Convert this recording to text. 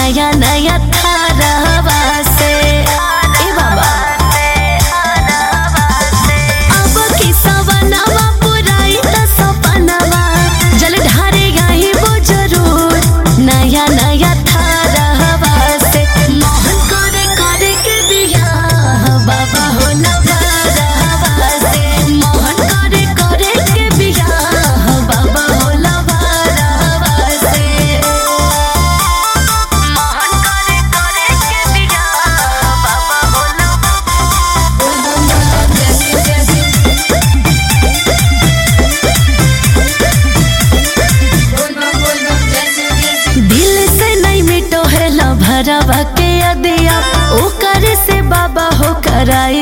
नया नया थारवा से ए बाबा अब की सवनवा पुराई त सपनवा जल ढारे यही वो जरूर नया नया थारवा से मोहन करे करे के बियाह बाबा हो न थारवा से मोहन करे करे के बियाह बाबा हो न थारवा से मोहन करे करे के बियाह बाबा हो न दिल से नहीं मिटो है ला भरवा के अदिया ओ करे से बाबा हो कराई